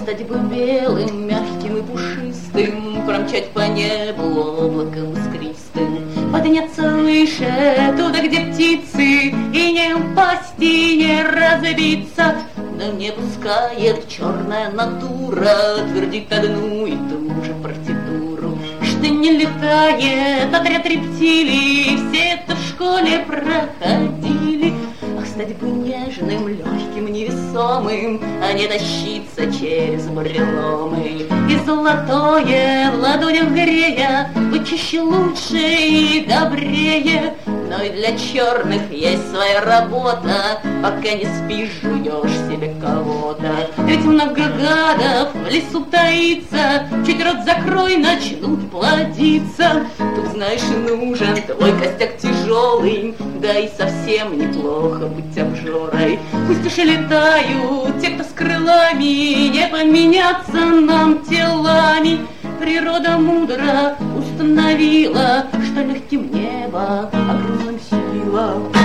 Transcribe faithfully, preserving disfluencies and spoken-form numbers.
стать бы белым, мягким и пушистым, промчать по небу облаком искристым, подняться выше, туда, где птицы, и не упасть, и не разбиться. Но не пускает черная натура твердить одну и ту же партитуру, что не летает отряд рептилий, все это в школе проходили. Ах, стать бы нежным, легким, невесомым, а не тащиться через буреломы. И золотое в ладонях грея, быть чище, лучше и добрее. Но и для черных есть своя работа, пока не спишь, жуешь себе кого-то. Ведь много гадов в лесу таится, чуть рот закрой, начнут плодиться. Тут, знаешь, нужен твой костяк тяжелый, да и совсем неплохо быть обжорой. Пусть уж и летают те, кто с крылами, не поменяться нам телами. Природа мудро установила, что легким небо, а грузным сила.